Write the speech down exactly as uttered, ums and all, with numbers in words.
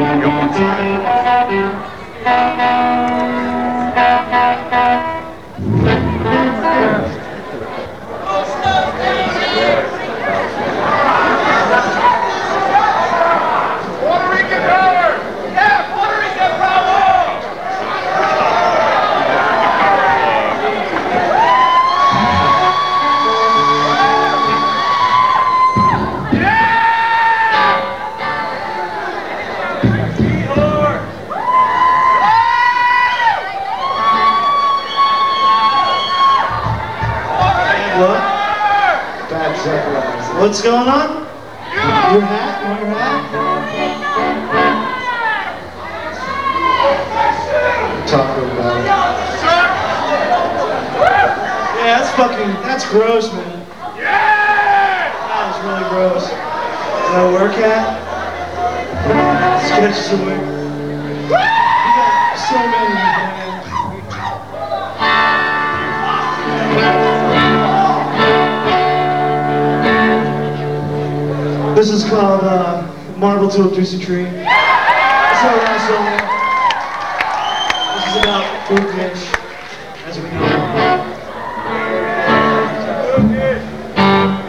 What's going on? Your hat? You want your hat? Talking about it. Yeah, that's fucking, that's gross, man. That was really gross. Is that a work hat? Sketches away. You got so many, man. This is called uh, Marble to a Juicy Tree. That's our last song. This is about Luke Mitch.